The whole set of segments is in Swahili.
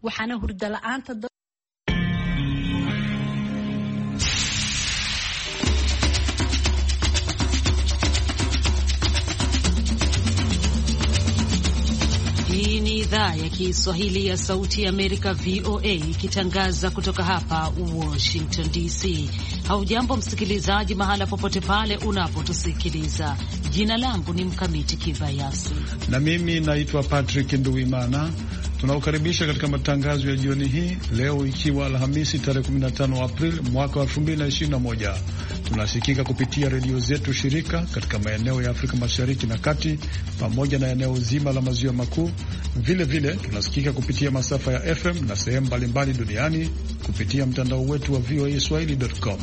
waxaana hurda la'aanta Hii ni idhaa ya Kiswahili ya Sauti ya Amerika VOA ikitangaza kutoka hapa Washington DC. Haujambo msikilizaji mahala popote pale unapotusikiliza. Jina langu ni Mkamiti Kibayasi. Na mimi naitwa Patrick Nduwimana. Tunaukaribisha katika matangazo ya jioni hii leo ikiwa Alhamisi tarehe 15 Aprili mwaka wa 2021. Tunasikika kupitia redio zetu shirika katika maeneo ya Afrika Mashariki na Kati pamoja na eneo zima la Maziwa Makuu. Vile vile tunasikika kupitia masafa ya FM na sehemu mbalimbali duniani kupitia mtandao wetu wa voaswahili.com.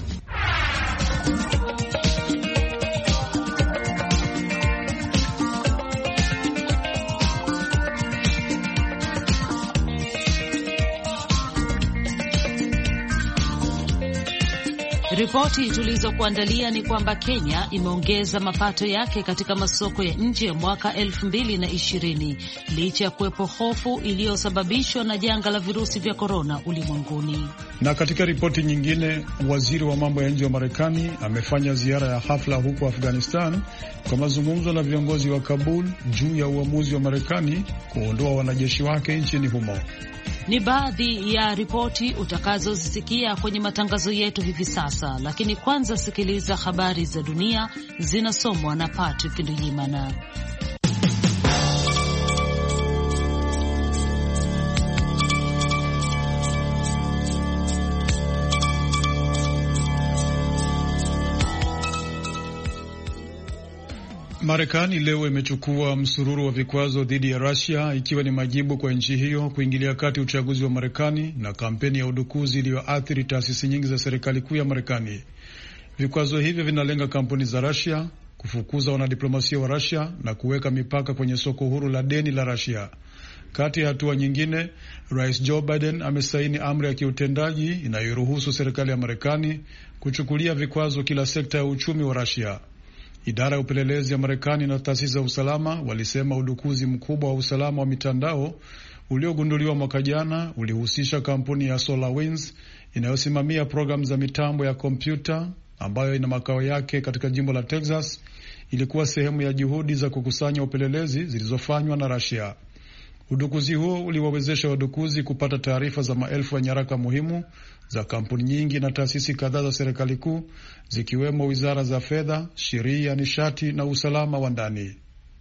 Ripoti tulizokuandalia ni kwamba Kenya imeongeza mapato yake katika masoko ya nje ya mwaka 2020 licha ya kuwepo hofu iliyosababishwa na janga la virusi vya korona ulimwenguni. Na katika ripoti nyingine, waziri wa mambo ya nje wa Marekani amefanya ziara ya hafla huko Afghanistan kwa mazungumzo na viongozi wa Kabul juu ya uamuzi wa Marekani kuondoa wanajeshi wake nchini humo. Ni baadhi ya ripoti utakazozisikia kwenye matangazo yetu hivi sasa, lakini kwanza sikiliza habari za dunia zinasomwa na Patrick Nduyimana. Marekani leo imechukua msururu wa vikwazo dhidi ya Russia ikiwa ni majibu kwa nchi hiyo kuingilia kati uchaguzi wa Marekani na kampeni ya udukuzi iliyoathiri taasisi nyingi za serikali kuu ya Marekani. Vikwazo hivyo vinalenga kampuni za Russia, kufukuza wanadiplomasia wa Russia na kuweka mipaka kwenye soko huru la deni la Russia. Kati ya hatua nyingine, Rais Joe Biden amesaini amri ya kiutendaji inayoruhusu serikali ya Marekani kuchukulia vikwazo kila sekta ya uchumi wa Russia. Idara ya upelelezi ya Marekani na taasisi za usalama walisema udukuzi mkubwa wa usalama wa mitandao uliogunduliwa mwaka jana ulihusisha kampuni ya SolarWinds inayosimamia programu za mitambo ya kompyuta ambayo ina makao yake katika jimbo la Texas. Ilikuwa sehemu ya juhudi za kukusanya upelelezi zilizofanywa na Russia. Udukuzi huo uliwawezesha wadukuzi kupata taarifa za maelfu ya nyaraka muhimu za kampuni nyingi na taasisi kadhaa za serikali kuu zikiwemo wizara za fedha, sheria, nishati na usalama wa ndani.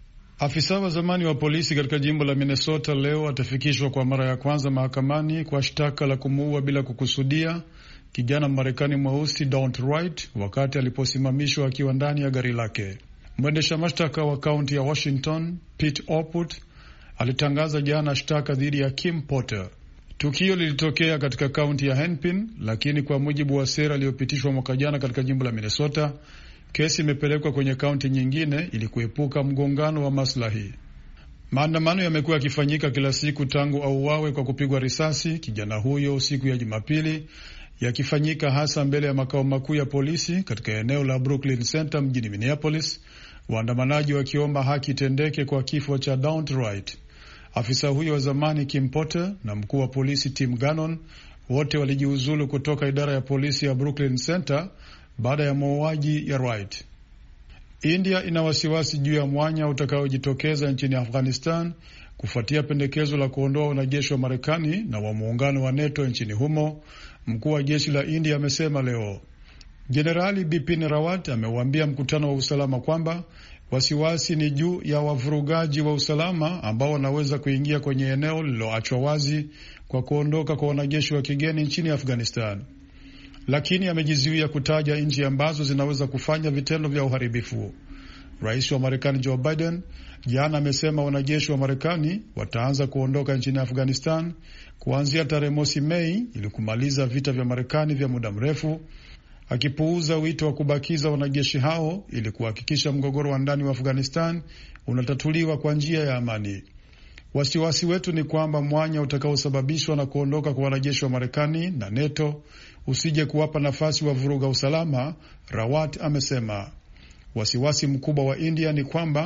Afisa wa zamani wa polisi katika jimbo la Minnesota leo atafikishwa kwa mara ya kwanza mahakamani kwa shtaka la kumuua bila kukusudia kijana Marekani mweusi Daunte Wright wakati aliposimamishwa akiwa ndani ya gari lake. Mwendesha mashtaka wa kaunti ya Washington, Pete Oput, alitangaza jana shtaka dhidi ya Kim Potter. Tukio lilitokea katika kaunti ya Hennepin, lakini kwa mujibu wa sera iliyopitishwa mwaka jana katika jimbo la Minnesota, kesi imepelekwa kwenye kaunti nyingine ili kuepuka mgongano wa maslahi. Maandamano yamekuwa yakifanyika kila siku tangu auawe kwa kupigwa risasi kijana huyo siku ya Jumapili, yakifanyika hasa mbele ya makao makuu ya polisi katika eneo la Brooklyn Center mjini Minneapolis, waandamanaji wakiomba haki tendeke kwa kifo cha Daunte Wright. Afisa huyo wa zamani Kim Potter na mkuu wa polisi Tim Gannon wote walijiuzulu kutoka idara ya polisi ya Brooklyn Center baada ya mauaji ya Wright. India ina wasiwasi juu ya mwanya utakaojitokeza nchini Afghanistan kufuatia pendekezo la kuondoa wanajeshi wa Marekani na wa muungano wa NATO nchini humo. Mkuu wa jeshi la India amesema leo. Jenerali Bipin Rawat ameuambia mkutano wa usalama kwamba wasiwasi ni juu ya wavurugaji wa usalama ambao wanaweza kuingia kwenye eneo lililoachwa wazi kwa kuondoka kwa wanajeshi wa kigeni nchini Afghanistan. Lakini amejizuia kutaja nchi ambazo zinaweza kufanya vitendo vya uharibifu. Rais wa Marekani Joe Biden jana amesema wanajeshi wa Marekani wataanza kuondoka nchini Afghanistan kuanzia tarehe mosi Mei ili kumaliza vita vya Marekani vya muda mrefu, akipuuza wito wa kubakiza wanajeshi hao ili kuhakikisha mgogoro wa ndani wa Afghanistan unatatuliwa kwa njia ya amani. Wasiwasi wetu ni kwamba mwanya utakaosababishwa na kuondoka kwa wanajeshi wa Marekani na NATO usije kuwapa nafasi wa vuruga usalama, Rawat amesema. Wasiwasi mkubwa wa India ni kwamba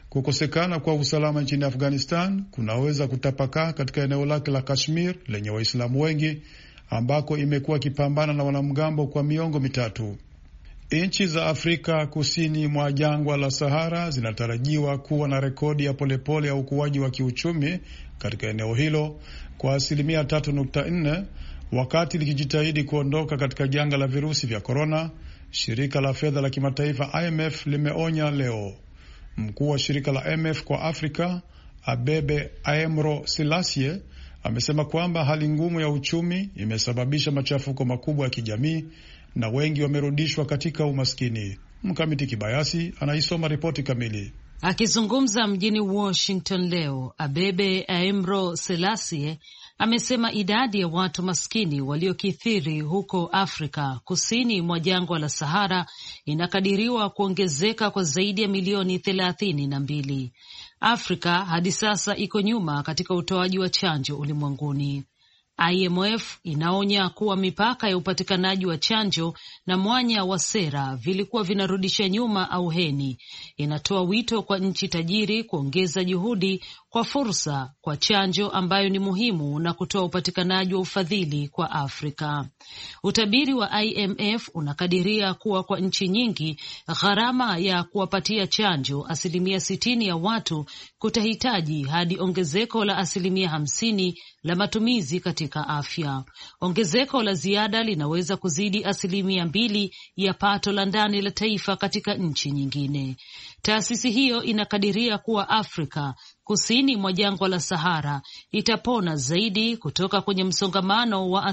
Kukosekana kwa usalama nchini Afghanistan kunaweza kutapakaa katika eneo lake la Kashmir lenye Waislamu wengi ambako imekuwa ikipambana na wanamgambo kwa miongo mitatu. Nchi za Afrika kusini mwa jangwa la Sahara zinatarajiwa kuwa na rekodi ya polepole ya ukuaji wa kiuchumi katika eneo hilo kwa 3.4% wakati likijitahidi kuondoka katika janga la virusi vya korona, shirika la fedha la kimataifa IMF limeonya leo. Mkuu wa shirika la IMF kwa Afrika, Abebe Aemro Selassie, amesema kwamba hali ngumu ya uchumi imesababisha machafuko makubwa ya kijamii na wengi wamerudishwa katika umaskini. Mkamiti Kibayasi anaisoma ripoti kamili. Akizungumza mjini Washington leo, Abebe Aemro Selassie amesema idadi ya watu maskini waliokithiri huko Afrika kusini mwa jangwa la Sahara inakadiriwa kuongezeka kwa zaidi ya milioni 32. Afrika hadi sasa iko nyuma katika utoaji wa chanjo ulimwenguni. IMF inaonya kuwa mipaka ya upatikanaji wa chanjo na mwanya wa sera vilikuwa vinarudisha nyuma auheni. Inatoa wito kwa nchi tajiri kuongeza juhudi kwa fursa kwa chanjo ambayo ni muhimu na kutoa upatikanaji wa ufadhili kwa Afrika. Utabiri wa IMF unakadiria kuwa kwa nchi nyingi gharama ya kuwapatia chanjo 60% ya watu kutahitaji hadi ongezeko la 50% la matumizi katika afya. Ongezeko la ziada linaweza kuzidi 2% ya pato la ndani la taifa katika nchi nyingine. Taasisi hiyo inakadiria kuwa Afrika kusini mwa jangwa la Sahara itapona zaidi kutoka kwenye msongamano wa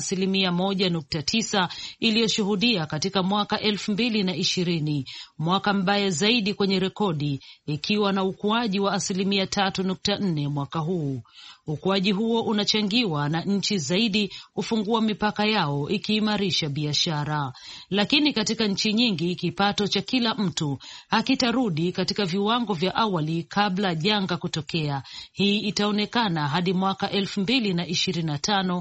1.9% iliyoshuhudia katika mwaka 2020, mwaka mbaya zaidi kwenye rekodi, ikiwa na ukuaji wa 3.4% mwaka huu. Ukuaji huo unachangiwa na nchi zaidi kufungua mipaka yao ikiimarisha biashara, lakini katika nchi nyingi kipato cha kila mtu hakitarudi katika viwango vya awali kabla janga kutokea. Hii itaonekana hadi mwaka 2025,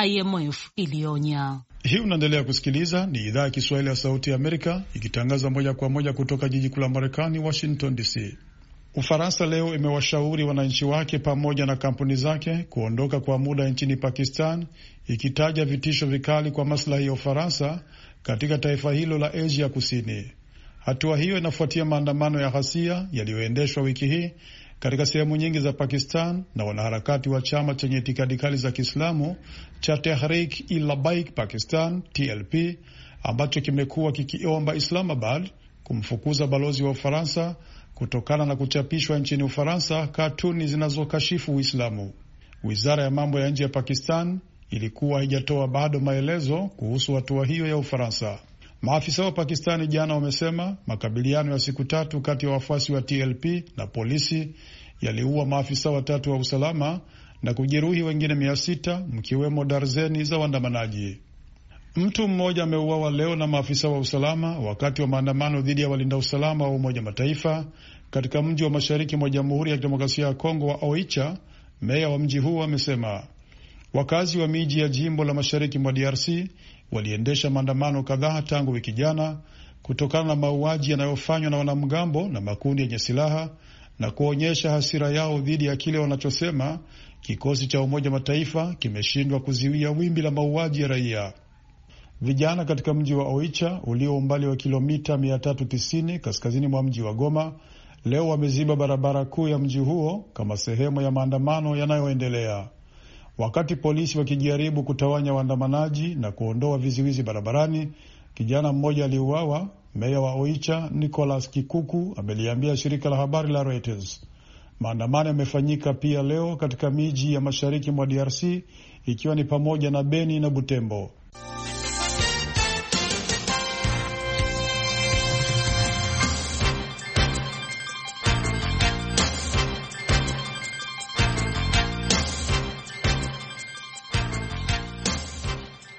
IMF ilionya. Hii unaendelea kusikiliza, ni idhaa ya Kiswahili ya Sauti ya Amerika ikitangaza moja kwa moja kutoka jiji kuu la Marekani, Washington DC. Ufaransa leo imewashauri wananchi wake pamoja na kampuni zake kuondoka kwa muda nchini Pakistan, ikitaja vitisho vikali kwa maslahi ya Ufaransa katika taifa hilo la Asia Kusini. Hatua hiyo inafuatia maandamano ya ghasia yaliyoendeshwa wiki hii katika sehemu nyingi za Pakistan na wanaharakati wa chama chenye itikadi kali za Kiislamu cha Tehreek-e-Labbaik Pakistan TLP, ambacho kimekuwa kikiomba Islamabad kumfukuza balozi wa Ufaransa kutokana na kuchapishwa nchini Ufaransa katuni zinazokashifu Uislamu. Wizara ya mambo ya nje ya Pakistan ilikuwa haijatoa bado maelezo kuhusu hatua hiyo ya Ufaransa. Maafisa wa Pakistani jana wamesema makabiliano ya siku 3 kati ya wafuasi wa TLP na polisi yaliua maafisa 3 wa usalama na kujeruhi wengine 600, mkiwemo darzeni za waandamanaji. Mtu mmoja ameuawa leo na maafisa wa usalama wakati wa maandamano dhidi ya walinda usalama wa Umoja Mataifa katika mji wa mashariki mwa Jamhuri ya Kidemokrasia ya Kongo wa Oicha. Meya wa mji huo amesema wakazi wa miji ya jimbo la mashariki mwa DRC waliendesha maandamano kadhaa tangu wiki jana kutokana na mauaji yanayofanywa na wanamgambo na makundi yenye silaha na kuonyesha hasira yao dhidi ya kile wanachosema kikosi cha Umoja Mataifa kimeshindwa kuziwia wimbi la mauaji ya raia. Vijana katika mji wa Oicha ulio umbali wa kilomita 390 kaskazini mwa mji wa Goma leo wameziba barabara kuu ya mji huo kama sehemu ya maandamano yanayoendelea. Wakati polisi wakijaribu kutawanya waandamanaji na kuondoa viziwizi barabarani, kijana mmoja aliuawa. Meya wa Oicha Nicholas Kikuku ameliambia shirika la habari la Reuters. Maandamano yamefanyika pia leo katika miji ya mashariki mwa DRC ikiwa ni pamoja na Beni na Butembo.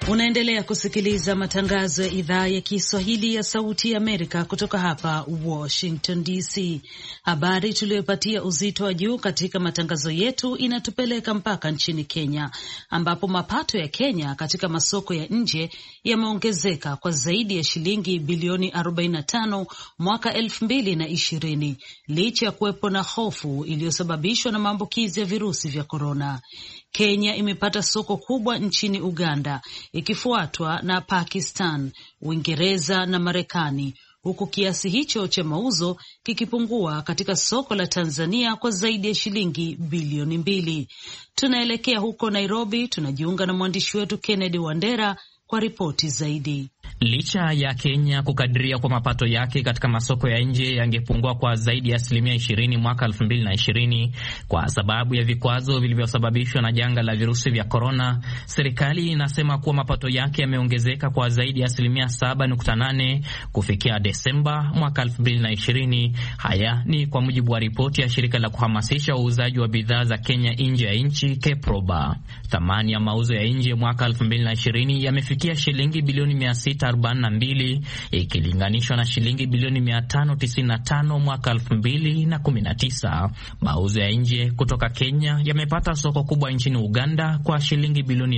Unaendelea kusikiliza matangazo ya idhaa ya Kiswahili ya Sauti ya Amerika kutoka hapa Washington DC. Habari tuliyopatia uzito wa juu katika matangazo yetu inatupeleka mpaka nchini Kenya, ambapo mapato ya Kenya katika masoko ya nje yameongezeka kwa zaidi ya shilingi bilioni 45 mwaka 2020 licha ya kuwepo na hofu iliyosababishwa na maambukizi ya virusi vya korona. Kenya imepata soko kubwa nchini Uganda, ikifuatwa na Pakistan, Uingereza na Marekani, huku kiasi hicho cha mauzo kikipungua katika soko la Tanzania kwa zaidi ya shilingi bilioni 2. Tunaelekea huko Nairobi, tunajiunga na mwandishi wetu Kennedy Wandera kwa ripoti zaidi. Licha ya Kenya kukadiria kwa mapato yake katika masoko ya nje yangepungua kwa zaidi ya 20% mwaka 2020 kwa sababu ya vikwazo vilivyosababishwa na janga la virusi vya korona, serikali inasema kuwa mapato yake yameongezeka kwa zaidi ya 7.8 kufikia Desemba mwaka 2020. Haya ni kwa mujibu wa ripoti ya shirika la kuhamasisha uuzaji wa bidhaa za Kenya nje ya nchi, KEPROBA. Thamani ya mauzo ya nje mwaka 2020 yamefikia shilingi bilioni 642 ikilinganishwa na shilingi bilioni 595 mwaka 2019. Mauzo ya nje kutoka Kenya yamepata soko kubwa nchini Uganda kwa shilingi bilioni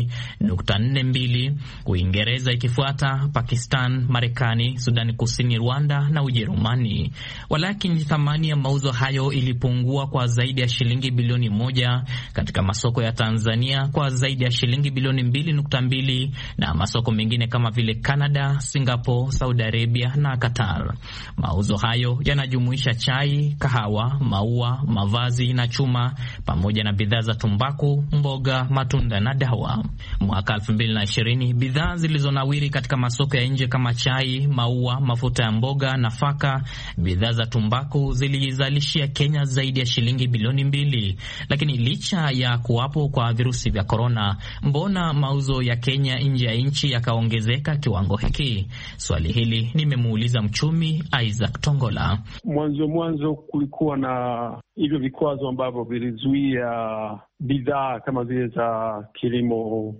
8.42, Uingereza ikifuata, Pakistan, Marekani, Sudani Kusini, Rwanda na Ujerumani. Walakini thamani ya mauzo hayo ilipungua kwa zaidi ya shilingi bilioni 1 katika masoko ya Tanzania kwa zaidi ya shilingi bilioni 2.2 na masoko mengine kama vile Canada, Singapore, Saudi Arabia na Qatar. Mauzo hayo yanajumuisha chai, kahawa, maua, mavazi na chuma pamoja na bidhaa za tumbaku, mboga, matunda na dawa. Mwaka 2020 bidhaa zilizonawiri katika masoko ya nje kama chai, maua, mafuta ya mboga, nafaka, bidhaa za tumbaku zilizalishia Kenya zaidi ya shilingi bilioni 2. Lakini licha ya kuwapo kwa virusi vya korona, mbona mauzo ya Kenya nje ya nchi yakaongezeka kiwango hiki? Swali hili nimemuuliza mchumi Isaac Tongola. Mwanzo kulikuwa na hivyo vikwazo ambavyo vilizuia bidhaa kama zile za kilimo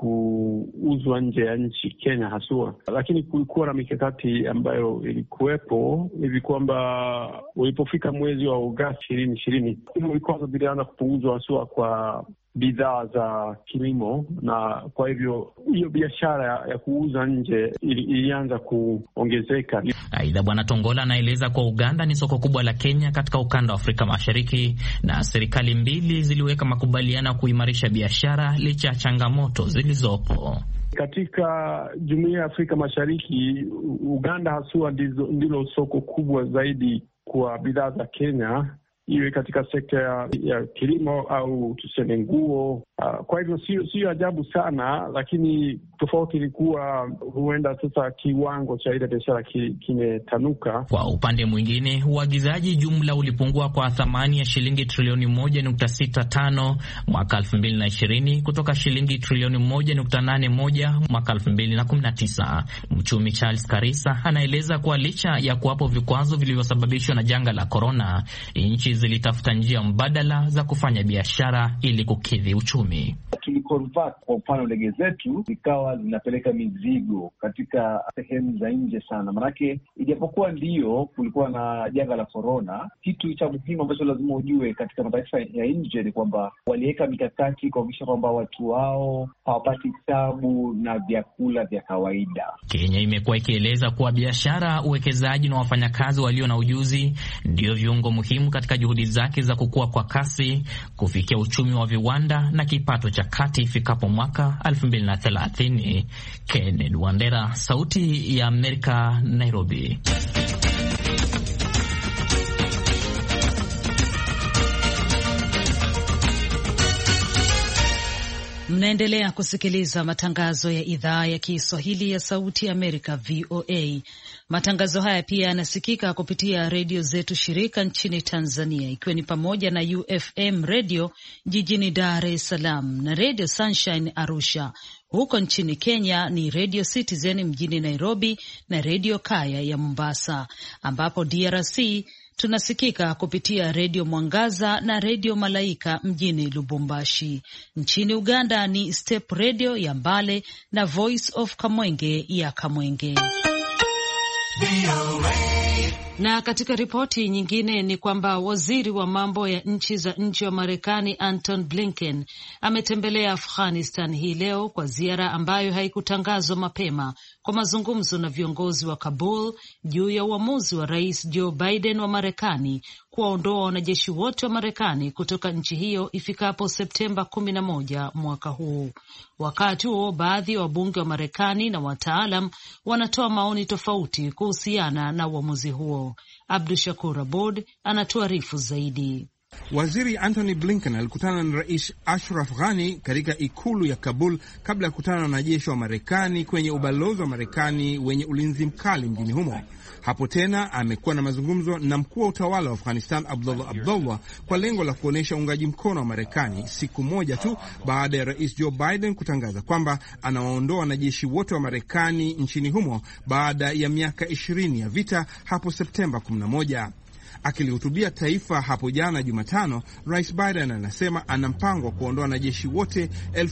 kuuzwa nje ya nchi, Kenya haswa. Lakini kulikuwa na mikakati ambayo ilikuwepo hivi kwamba ulipofika mwezi wa Agosti 2020 hivyo vikwazo vilianza kupunguzwa haswa kwa bidhaa za kilimo, na kwa hivyo hiyo biashara ya kuuza nje ilianza kuongezeka. Aidha, Bwana Tongola anaeleza kwa Uganda ni soko kubwa la Kenya katika ukanda wa Afrika Mashariki, na serikali mbili ziliweka makubaliano kuimarisha biashara licha ya changamoto zilizopo. Katika Jumuiya ya Afrika Mashariki, Uganda haswa ndilo soko kubwa zaidi kwa bidhaa za Kenya, iwe katika sekta ya kilimo au tuseme nguo. Kwa hivyo sio ajabu sana, lakini tofauti ilikuwa huenda sasa kiwango cha ile biashara kimetanuka. Kwa upande mwingine, uagizaji jumla ulipungua kwa thamani ya shilingi trilioni 1.65 mwaka 2020 kutoka shilingi trilioni 1.81 mwaka 2019. Mchumi Charles Karisa anaeleza kuwa licha ya kuwapo vikwazo vilivyosababishwa na janga la korona, nchi zilitafuta njia mbadala za kufanya biashara ili kukidhi uchumi. Tuliconvert kwa mfano ndege zetu zikawa zinapeleka mizigo katika sehemu za nje sana. Manake ijapokuwa ndio kulikuwa na janga la korona, kitu cha muhimu ambacho lazima ujue katika mataifa ya nje ni kwamba waliweka mikakati kuhakikisha kwamba watu wao hawapati tabu na vyakula vya kawaida. Kenya imekuwa ikieleza kuwa biashara, uwekezaji na wafanyakazi walio na ujuzi ndio viungo muhimu katika juhudi zake za kukua kwa kasi kufikia uchumi wa viwanda na kipato cha kati ifikapo mwaka 2030. Kennedy Wandera, Sauti ya Amerika, Nairobi. Mnaendelea kusikiliza matangazo ya idhaa ya Kiswahili ya Sauti ya Amerika, VOA. Matangazo haya pia yanasikika kupitia redio zetu shirika nchini Tanzania, ikiwa ni pamoja na UFM redio jijini Dar es Salaam na redio Sunshine Arusha. Huko nchini Kenya ni redio Citizen mjini Nairobi na redio Kaya ya Mombasa, ambapo DRC tunasikika kupitia Redio Mwangaza na Redio Malaika mjini Lubumbashi. Nchini Uganda ni Step Radio ya Mbale na Voice of Kamwenge ya Kamwenge. Na katika ripoti nyingine ni kwamba waziri wa mambo ya nchi za nje wa Marekani Anton Blinken ametembelea Afghanistan hii leo kwa ziara ambayo haikutangazwa mapema, kwa mazungumzo na viongozi wa Kabul juu ya uamuzi wa Rais Joe Biden wa Marekani kuwaondoa wanajeshi wote wa Marekani kutoka nchi hiyo ifikapo Septemba 11 mwaka huu. Wakati huo baadhi ya wabunge wa Marekani na wataalam wanatoa maoni tofauti kuhusiana na uamuzi huo. Abdu Shakur Abud anatuarifu zaidi. Waziri Anthony Blinken alikutana na Rais Ashraf Ghani katika ikulu ya Kabul kabla ya kukutana na wanajeshi wa Marekani kwenye ubalozi wa Marekani wenye ulinzi mkali mjini humo. Hapo tena amekuwa na mazungumzo na mkuu wa utawala wa Afghanistan Abdullah kwa lengo la kuonyesha uungaji mkono wa Marekani, siku moja tu baada ya Rais Joe Biden kutangaza kwamba anawaondoa wanajeshi wote wa Marekani nchini humo baada ya miaka 20 ya vita hapo Septemba 11. Akilihutubia taifa hapo jana Jumatano, Rais Biden anasema ana mpango wa kuondoa wanajeshi wote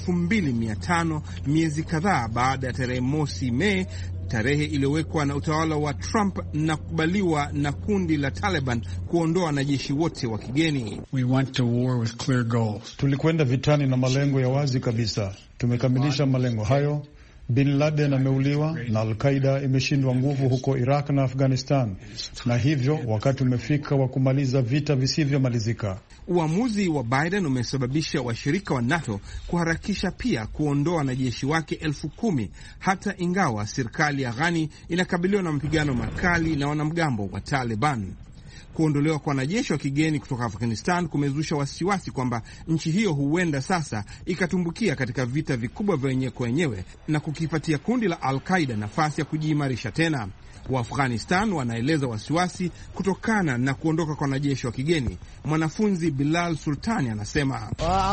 2,500 miezi kadhaa baada ya tarehe mosi Mei, tarehe iliyowekwa na utawala wa Trump na kukubaliwa na kundi la Taliban kuondoa wanajeshi wote wa kigeni. We went to war with clear goals. Tulikwenda vitani na malengo ya wazi kabisa. Tumekamilisha malengo hayo. Bin Laden ameuliwa na Al-Qaeda imeshindwa nguvu huko Iraq na Afghanistan, na hivyo wakati umefika wa kumaliza vita visivyomalizika. Uamuzi wa Biden umesababisha washirika wa NATO kuharakisha pia kuondoa wanajeshi wake 10,000, hata ingawa serikali ya Ghani inakabiliwa na mapigano makali na wanamgambo wa Taliban. Kuondolewa kwa wanajeshi wa kigeni kutoka Afghanistan kumezusha wasiwasi kwamba nchi hiyo huenda sasa ikatumbukia katika vita vikubwa vya wenyewe kwa wenyewe na kukipatia kundi la Al-Qaeda nafasi ya kujiimarisha tena. Waafghanistan wanaeleza wasiwasi kutokana na kuondoka kwa wanajeshi wa kigeni. Mwanafunzi Bilal Sultani anasema,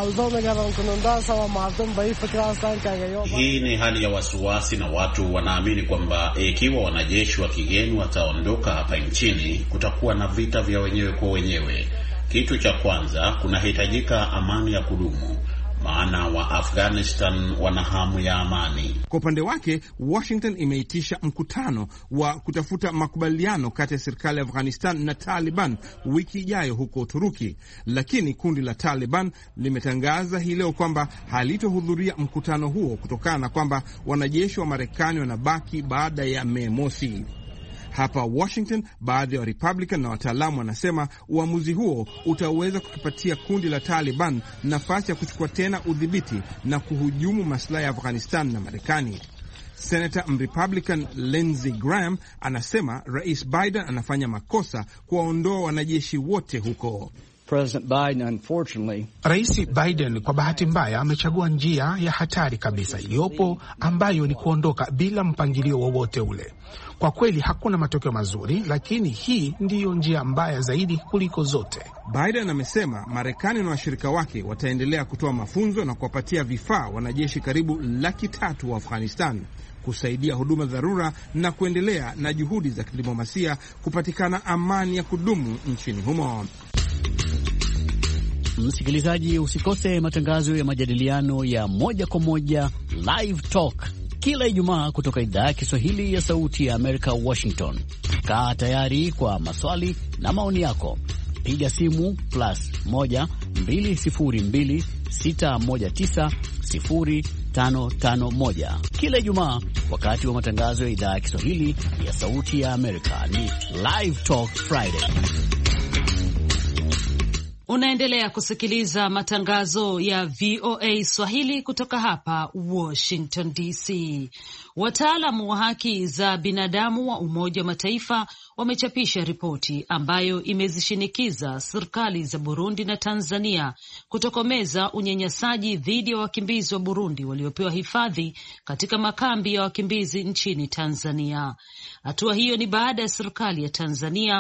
hii ni hali ya wasiwasi na watu wanaamini kwamba ikiwa wanajeshi wa kigeni wataondoka hapa nchini kutakuwa na vita vya wenyewe kwa wenyewe. Kitu cha kwanza, kunahitajika amani ya kudumu, maana wa Afghanistan wana hamu ya amani. Kwa upande wake, Washington imeitisha mkutano wa kutafuta makubaliano kati ya serikali ya Afghanistan na Taliban wiki ijayo huko Uturuki, lakini kundi la Taliban limetangaza hii leo kwamba halitohudhuria mkutano huo kutokana na kwamba wanajeshi wa Marekani wanabaki baada ya Mei Mosi. Hapa Washington, baadhi ya Republican na wataalamu wanasema uamuzi huo utaweza kukipatia kundi la Taliban nafasi ya kuchukua tena udhibiti na kuhujumu maslahi ya Afghanistan na Marekani. Senator Republican Lindsey Graham anasema Rais Biden anafanya makosa kuwaondoa wanajeshi wote huko. Rais Biden kwa bahati mbaya amechagua njia ya hatari kabisa iliyopo, ambayo ni kuondoka bila mpangilio wowote ule. Kwa kweli hakuna matokeo mazuri, lakini hii ndiyo njia mbaya zaidi kuliko zote. Biden amesema Marekani na washirika wake wataendelea kutoa mafunzo na kuwapatia vifaa wanajeshi karibu 300,000 wa Afghanistan, kusaidia huduma dharura na kuendelea na juhudi za kidiplomasia kupatikana amani ya kudumu nchini humo. Msikilizaji, usikose matangazo ya majadiliano ya moja kwa moja Live Talk kila Ijumaa kutoka idhaa ya Kiswahili ya Sauti ya Amerika, Washington. Kaa tayari kwa maswali na maoni yako. Piga simu +1 202 619 0551 kila Ijumaa wakati wa matangazo ya idhaa ya Kiswahili ya Sauti ya Amerika. Ni Live Talk Friday. Unaendelea kusikiliza matangazo ya VOA Swahili kutoka hapa Washington DC. Wataalamu wa haki za binadamu wa Umoja wa Mataifa wamechapisha ripoti ambayo imezishinikiza serikali za Burundi na Tanzania kutokomeza unyanyasaji dhidi ya wakimbizi wa Burundi waliopewa hifadhi katika makambi ya wakimbizi nchini Tanzania. Hatua hiyo ni baada ya serikali ya Tanzania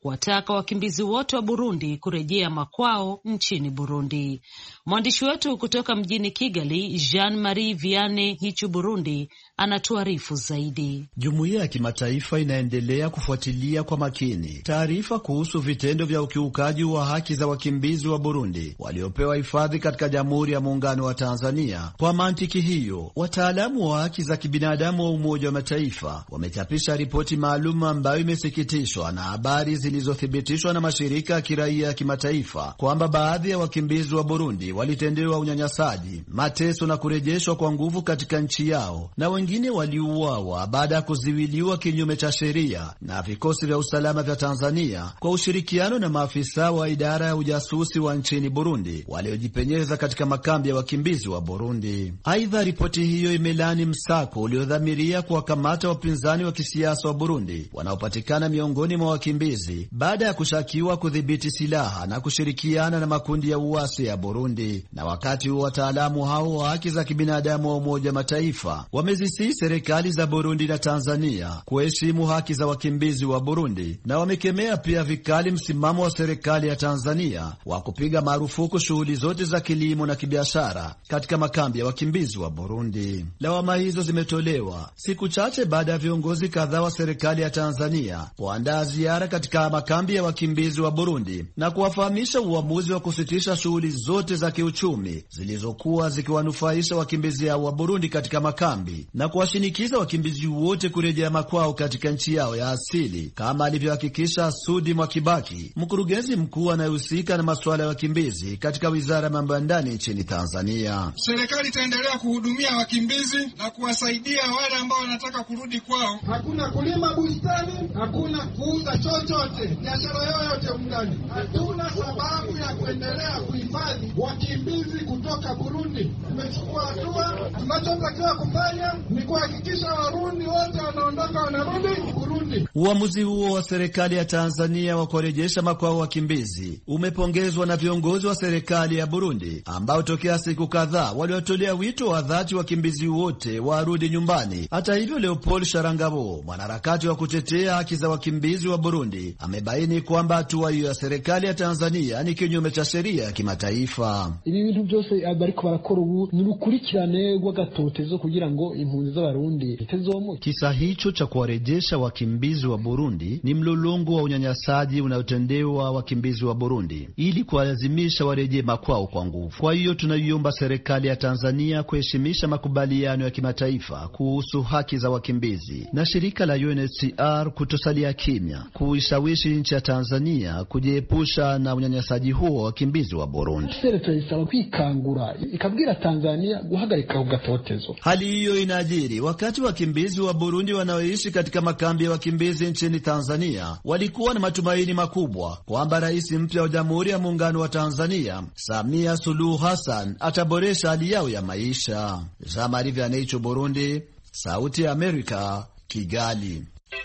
kuwataka wakimbizi wote wa Burundi kurejea makwao nchini Burundi. Mwandishi wetu kutoka mjini Kigali, Jean-Marie Vianney Hichu Burundi, anatuarifu zaidi. Jumuiya ya kimataifa inaendelea kufuatilia kwa makini taarifa kuhusu vitendo vya ukiukaji wa haki za wakimbizi wa Burundi waliopewa hifadhi katika Jamhuri ya Muungano wa Tanzania. Kwa mantiki hiyo, wataalamu wa haki za kibinadamu wa Umoja wa Mataifa wamechapisha ripoti maalum ambayo imesikitishwa na habari zilizothibitishwa na mashirika ya kiraia ya kimataifa kwamba baadhi ya wakimbizi wa Burundi walitendewa unyanyasaji, mateso na kurejeshwa kwa nguvu katika nchi yao, na wengine waliuawa baada ya kuziwiliwa kinyume cha sheria na vikosi vya usalama vya Tanzania kwa ushirikiano na maafisa wa idara ya ujasusi wa nchini Burundi waliojipenyeza katika makambi ya wakimbizi wa Burundi. Aidha, ripoti hiyo imelani msako uliodhamiria kuwakamata wapinzani wa kisiasa wa Burundi wanaopatikana miongoni mwa wakimbizi baada ya kushakiwa kudhibiti silaha na kushirikiana na makundi ya uasi ya Burundi. Na wakati huo wataalamu hao wa haki za kibinadamu wa Umoja Mataifa wamezisihi serikali za Burundi na Tanzania kuheshimu haki za wakimbizi wa Burundi, na wamekemea pia vikali msimamo wa serikali ya Tanzania wa kupiga marufuku shughuli zote za kilimo na kibiashara katika makambi ya wakimbizi wa Burundi. Lawama hizo zimetolewa siku chache baada ya viongozi kadhaa wa serikali ya Tanzania kuandaa ziara katika makambi ya wakimbizi wa Burundi na kuwafahamisha uamuzi wa kusitisha shughuli zote za kiuchumi zilizokuwa zikiwanufaisha wakimbizi hao wa Burundi katika makambi na kuwashinikiza wakimbizi wote kurejea makwao katika nchi yao ya asili, kama alivyohakikisha Sudi Mwakibaki, mkurugenzi mkuu anayehusika na masuala ya wakimbizi katika Wizara ya Mambo ya Ndani nchini Tanzania. Serikali itaendelea kuhudumia wakimbizi na kuwasaidia wale ambao wanataka kurudi kwao. Hakuna kulima bustani, hakuna kuuza chochote, biashara yoyote mndani. Hatuna sababu ya kuendelea kuhifadhi wakimbizi kutoka Burundi. Tumechukua hatua. Tunachotakiwa kufanya ni kuhakikisha Warundi wote wanaondoka wanarudi Burundi. Uamuzi huo wa serikali ya Tanzania wa kurejesha makwao wakimbizi umepongezwa na viongozi wa serikali ya Burundi ambao tokea siku kadhaa waliotolea wito wa dhati wakimbizi wote warudi nyumbani. Hata hivyo, Leopold Sharangabo, mwanaharakati wa kutetea haki za wakimbizi wa Burundi, amebaini kwamba hatua hiyo ya serikali ya Tanzania ni kinyume cha sheria ya kimataifa. Ibi bintu byose bariko barakora ubu ni ukurikirane rw'agatotezo kugira ngo impunzi z'Abarundi zitezomuke. Kisa hicho cha kuwarejesha wakimbizi wa Burundi ni mlolongo wa unyanyasaji unaotendewa wakimbizi wa Burundi ili kuwalazimisha warejee makwao kwa nguvu. Kwa hiyo tunaiomba serikali ya Tanzania kuheshimisha makubaliano ya kimataifa kuhusu haki za wakimbizi na shirika la UNHCR kutosalia kimya kuishawishi nchi ya Tanzania kujiepusha na unyanyasaji huo wa wakimbizi wa Burundi. Serikali isaba kwikangura ikabwira Tanzania guhagarika ugatotezo. Hali hiyo inajiri wakati wakimbizi wa Burundi wanaoishi katika makambi ya wakimbizi nchini Tanzania walikuwa na matumaini makubwa kwamba rais mpya wa Jamhuri ya Muungano wa Tanzania, Samia Suluhu Hassan, ataboresha hali yao ya maisha. Jean-Marie Vianney Hichu Burundi, Sauti ya Amerika, Kigali.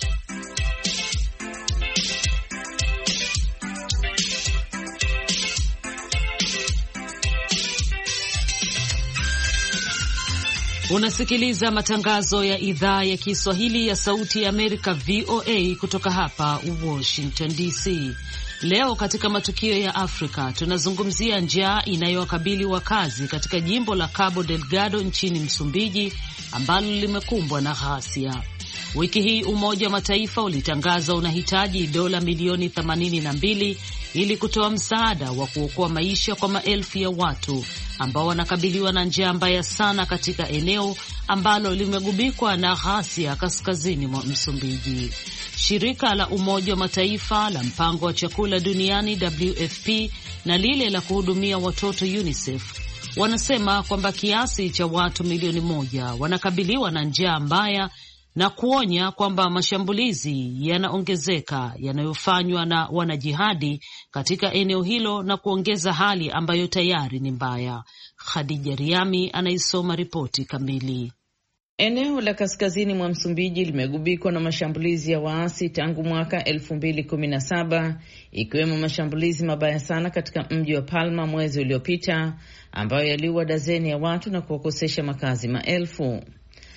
Unasikiliza matangazo ya idhaa ya Kiswahili ya Sauti ya Amerika, VOA, kutoka hapa Washington DC. Leo katika matukio ya Afrika tunazungumzia njaa inayowakabili wakazi katika jimbo la Cabo Delgado nchini Msumbiji ambalo limekumbwa na ghasia. Wiki hii Umoja wa Mataifa ulitangaza unahitaji dola milioni 82 ili kutoa msaada wa kuokoa maisha kwa maelfu ya watu ambao wanakabiliwa na njaa mbaya sana katika eneo ambalo limegubikwa na ghasia kaskazini mwa Msumbiji. Shirika la Umoja wa Mataifa la Mpango wa Chakula Duniani WFP na lile la kuhudumia watoto UNICEF wanasema kwamba kiasi cha watu milioni 1 wanakabiliwa na njaa mbaya na kuonya kwamba mashambulizi yanaongezeka yanayofanywa na wanajihadi katika eneo hilo na kuongeza hali ambayo tayari ni mbaya. Khadija Riami anaisoma ripoti kamili. Eneo la kaskazini mwa Msumbiji limegubikwa na mashambulizi ya waasi tangu mwaka 2017, ikiwemo mashambulizi mabaya sana katika mji wa Palma mwezi uliopita ambayo yaliua dazeni ya watu na kuwakosesha makazi maelfu.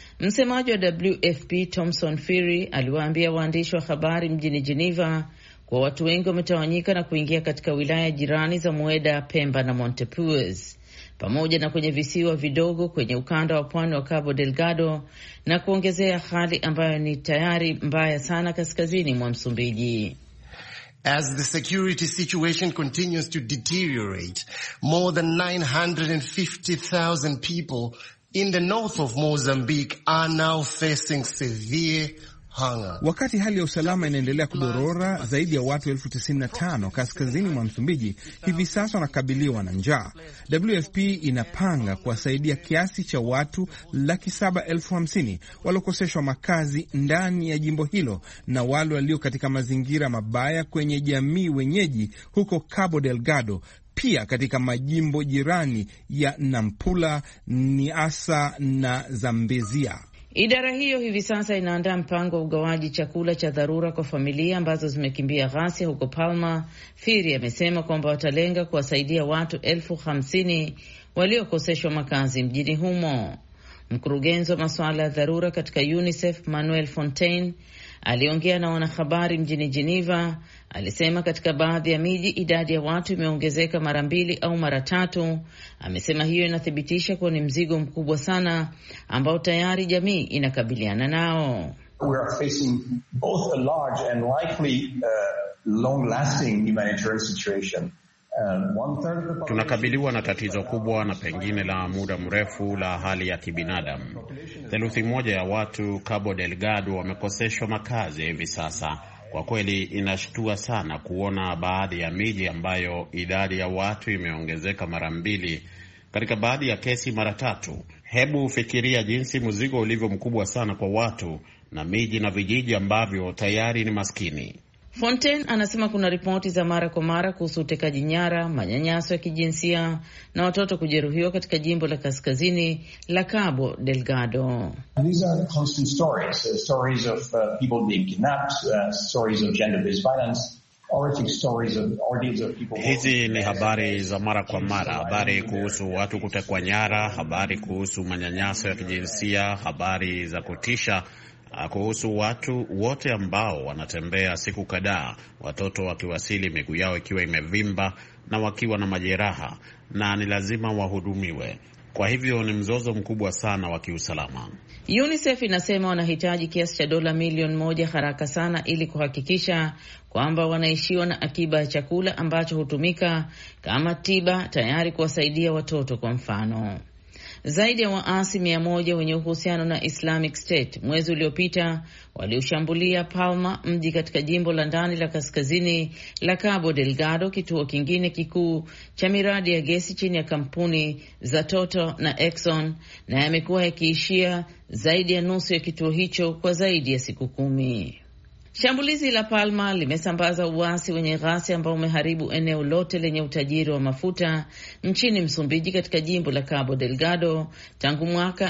Msemaji wa WFP Thomson Firi aliwaambia waandishi wa habari mjini Geneva kuwa watu wengi wametawanyika na kuingia katika wilaya jirani za Mueda, Pemba na Montepuez, pamoja na kwenye visiwa vidogo kwenye ukanda wa pwani wa Cabo Delgado, na kuongezea hali ambayo ni tayari mbaya sana kaskazini mwa Msumbiji. As the security situation continues to deteriorate, more than 950,000 people in the north of Mozambique are now facing severe hunger. Wakati hali ya usalama inaendelea kudorora, zaidi ya watu 95,000 kaskazini mwa Msumbiji hivi sasa wanakabiliwa na njaa. WFP inapanga kuwasaidia kiasi cha watu 750,000 waliokoseshwa makazi ndani ya jimbo hilo na wale walio katika mazingira mabaya kwenye jamii wenyeji huko Cabo Delgado, pia katika majimbo jirani ya Nampula, Niassa na Zambezia. Idara hiyo hivi sasa inaandaa mpango wa ugawaji chakula cha dharura kwa familia ambazo zimekimbia ghasia huko Palma. Firi amesema kwamba watalenga kuwasaidia watu 50,000 waliokoseshwa makazi mjini humo. Mkurugenzi wa masuala ya dharura katika UNICEF Manuel Fontaine aliongea na wanahabari mjini Geneva. Alisema katika baadhi ya miji idadi ya watu imeongezeka mara 2 au mara 3. Amesema hiyo inathibitisha kuwa ni mzigo mkubwa sana ambao tayari jamii inakabiliana nao. We are facing both a large and likely long-lasting humanitarian situation. Tunakabiliwa na tatizo kubwa na pengine la muda mrefu la hali ya kibinadamu. 1/3 ya watu Cabo Delgado wamekoseshwa makazi hivi sasa. Kwa kweli inashtua sana kuona baadhi ya miji ambayo idadi ya watu imeongezeka mara 2, katika baadhi ya kesi mara 3. Hebu fikiria jinsi mzigo ulivyo mkubwa sana kwa watu na miji na vijiji ambavyo tayari ni maskini. Fontaine anasema kuna ripoti za mara kwa mara kuhusu utekaji nyara, manyanyaso ya kijinsia na watoto kujeruhiwa katika jimbo la kaskazini la Cabo Delgado. These are constant stories, stories of people being kidnapped, stories of gender-based violence, horrific stories of ordeals of people. Hizi ni habari za mara kwa mara, habari kuhusu watu kutekwa nyara, habari kuhusu manyanyaso ya kijinsia, habari za kutisha kuhusu watu wote ambao wanatembea siku kadhaa, watoto wakiwasili miguu yao ikiwa imevimba na wakiwa na majeraha, na ni lazima wahudumiwe. Kwa hivyo ni mzozo mkubwa sana wa kiusalama. UNICEF inasema wanahitaji kiasi cha dola milioni 1 haraka sana ili kuhakikisha kwamba wanaishiwa na akiba ya chakula ambacho hutumika kama tiba, tayari kuwasaidia watoto. Kwa mfano, zaidi ya waasi 100 wenye uhusiano na Islamic State mwezi uliopita walioshambulia Palma, mji katika jimbo la ndani la kaskazini la Cabo Delgado, kituo kingine kikuu cha miradi ya gesi chini ya kampuni za Total na Exxon, na yamekuwa yakiishia zaidi ya nusu ya kituo hicho kwa zaidi ya siku 10. Shambulizi la Palma limesambaza uasi wenye ghasia ambao umeharibu eneo lote lenye utajiri wa mafuta nchini Msumbiji katika jimbo la Cabo Delgado tangu mwaka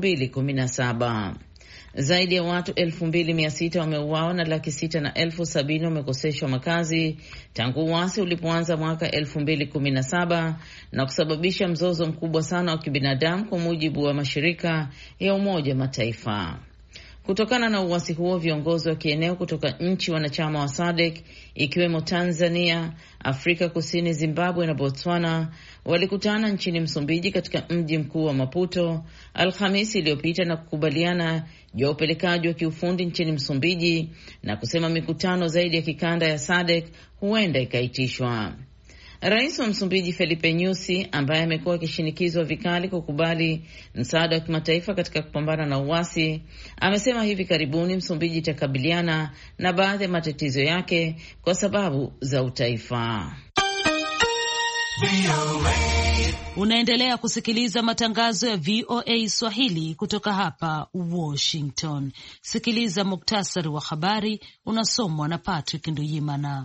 2017. Zaidi ya watu 2,600 wameuawa na 670,000 wamekoseshwa makazi tangu uasi ulipoanza mwaka 2017 na kusababisha mzozo mkubwa sana wa kibinadamu, kwa mujibu wa mashirika ya Umoja Mataifa. Kutokana na uasi huo, viongozi wa kieneo kutoka nchi wanachama wa SADC ikiwemo Tanzania, Afrika Kusini, Zimbabwe na Botswana walikutana nchini Msumbiji katika mji mkuu wa Maputo Alhamisi iliyopita na kukubaliana juu ya upelekaji wa kiufundi nchini Msumbiji na kusema mikutano zaidi ya kikanda ya SADC huenda ikaitishwa. Rais wa Msumbiji Felipe Nyusi, ambaye amekuwa akishinikizwa vikali kukubali msaada wa kimataifa katika kupambana na uasi, amesema hivi karibuni Msumbiji itakabiliana na baadhi ya matatizo yake kwa sababu za utaifa. Unaendelea kusikiliza matangazo ya VOA Swahili kutoka hapa Washington. Sikiliza muktasari wa habari unasomwa na Patrick Nduyimana.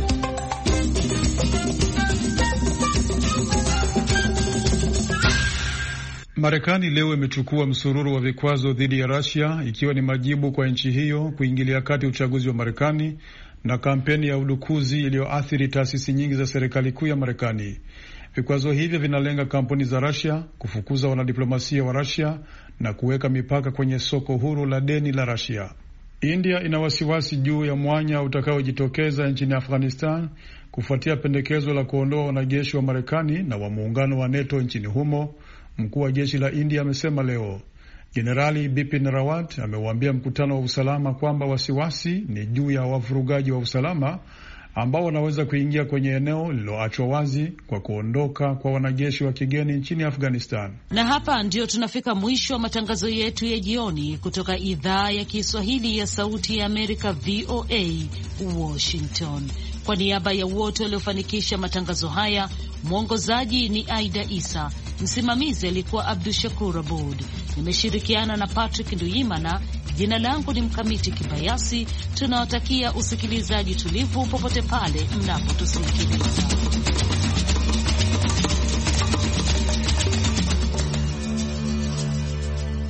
Marekani leo imechukua msururu wa vikwazo dhidi ya Russia, ikiwa ni majibu kwa nchi hiyo kuingilia kati uchaguzi wa Marekani na kampeni ya udukuzi iliyoathiri taasisi nyingi za serikali kuu ya Marekani. Vikwazo hivyo vinalenga kampuni za Russia, kufukuza wanadiplomasia wa Russia na kuweka mipaka kwenye soko huru la deni la Russia. India ina wasiwasi juu ya mwanya utakaojitokeza nchini Afghanistan kufuatia pendekezo la kuondoa wanajeshi wa Marekani na wa muungano wa NATO nchini humo. Mkuu wa jeshi la India amesema leo. Jenerali Bipin Rawat amewaambia mkutano wa usalama kwamba wasiwasi ni juu ya wavurugaji wa usalama ambao wanaweza kuingia kwenye eneo lililoachwa wazi kwa kuondoka kwa wanajeshi wa kigeni nchini Afghanistan. Na hapa ndio tunafika mwisho wa matangazo yetu ya jioni kutoka idhaa ya Kiswahili ya Sauti ya Amerika, VOA Washington. Kwa niaba ya wote waliofanikisha matangazo haya, mwongozaji ni Aida Isa, msimamizi alikuwa Abdu Shakur Abud, nimeshirikiana na Patrick Nduyimana. Jina langu ni Mkamiti Kibayasi. Tunawatakia usikilizaji tulivu popote pale mnapotusikiliza.